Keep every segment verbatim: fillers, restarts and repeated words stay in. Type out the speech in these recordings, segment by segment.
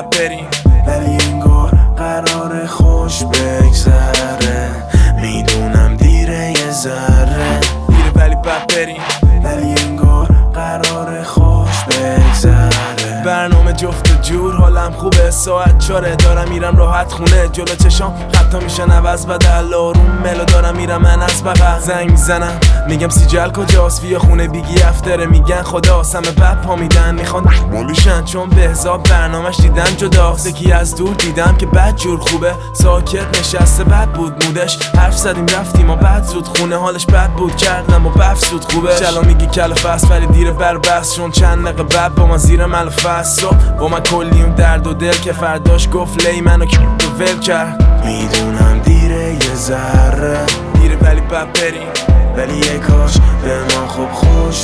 بد بریم، ولی انگار قرار خوش بگذره. میدونم دیره یه ذره، دیره ولی بد بریم، ولی انگار قرار خوش بگذره. برنامه جفت و جور حالم خوبه، ساعت چاره دارم میرم راحت خونه. جلو چشام خطا میشن عوض بدل، آروم ملو دارم میرم من از بغل. زنگ میزنم میگم سیجل کجاست، بیا خونه بیگی افتره. میگن خدا همه بد پا میدن، میخوان مالوشن چون به حساب برنامهش دیدن جداست. یکی از دور دیدم که بد جور خوبه، ساکت نشسته بد بود مودش. حرف زدیم رفتیم و بعد زود خونه، حالش بد بود کردم و بفسود خوبه. چلا میگی کل فست ولی دیر بر بست، چون چند دقیقه بعد با ما زیر ملفست. صبح با من کلی اون درد و دل که فرداش گفت لی منو که رو ول کرد. میدونم دیره یه ذره، دیره ولی بد بریم، ولی یه کاش به ما خوب خوش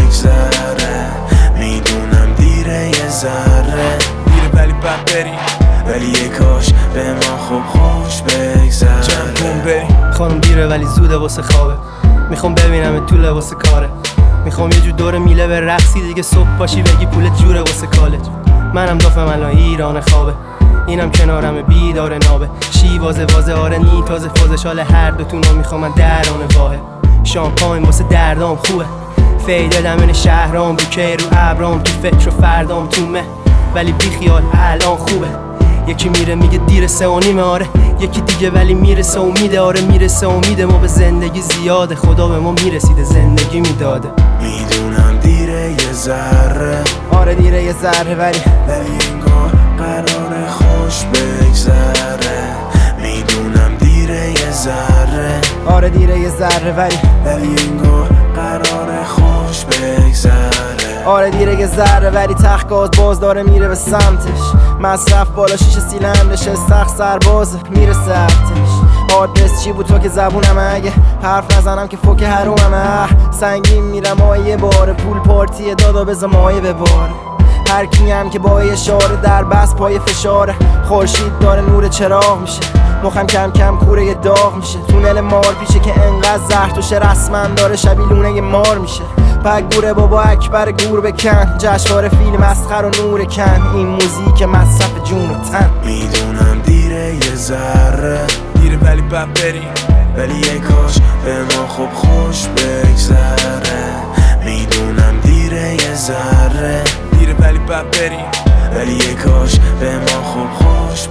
بگذره. میدونم دیره یه ذره، دیره ولی بد بریم، ولی یه کاش به ما خوب خوش بگذره. جمع کن بریم. خانم دیره ولی زوده واسه خوابه، میخوام ببینم تو لباس کاره. میخوام یه جور دور میله به رقصی دیگه، صبح پاشی بگی پولت جوره واسه کالج. منم دافم الان ایران خوابه، اینم کنارم بیدار نابه. شی وازه وازه آره نی تازه فازش حال هر دوتونو میخوام من درانه واهه. شامپاین واسه دردام خوبه، فیده دمن شهرام بوکه رو ابرام. تو فکر و فردام تو مه ولی بی خیال الان خوبه. یکی میره میگه دیر سه و نیمه آره، یکی دیگه ولی میرسه امیده آره میرسه امیده. ما به زندگی زیاده، خدا به ما میرسیده زندگی میداده. میدونم دیره یه ذره، آره دیره یه ذره ولی ولی انگار قرار خوش بگذره. میدونم دیره یه ذره، آره دیره یه ذره ولی ولی انگار قرار خوش بگذره. آره دیره یه ذره ولی تخت باز داره میره به سمتش. مصرف بالا شیشه سیلندشه، سخت سربازه میره سرتش. آدرس چی بود تو که زبونم، اگه حرف نزنم که فوک هروممه. سنگین میرم آیه باره، پول پارتی دادا بزا مایه بباره. هر کی هم که با اشاره در بس پای فشاره. خورشید داره نور چراغ میشه، مخم کم کم کوره داغ میشه. تونل مار پیشه که انقدر زهر توشه، رسما داره شبیلونه مار میشه. پک گوره بابا اکبر گور بکن، جشنواره فیلم مسخر و نور کن. این موزیک مصرف جون و تن. میدونم دیره یه ذره، دیره ولی بد بریم، ولی یه کاش به ما خوب خوش بگذره. میدونم دیره یه ذره، دیره ولی بد بریم، ولی یه کاش به ما خوب خوش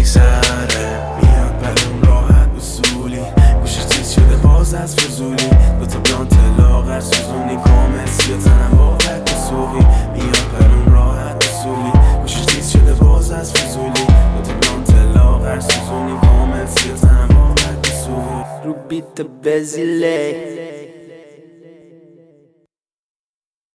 بگذره. میاد بلون راحت اصولی، گوشش تیز شده باز از فضولی. دوتا بلانت لاغر سوزونی کامل سیاتنم با حد سوقی. میاد بلون راحت اصولی، گوشش تیز شده باز از فضولی. دوتا بلانت لاغر سوزونی کامل سیاتنم با حد سوقی. رو بیت بزیله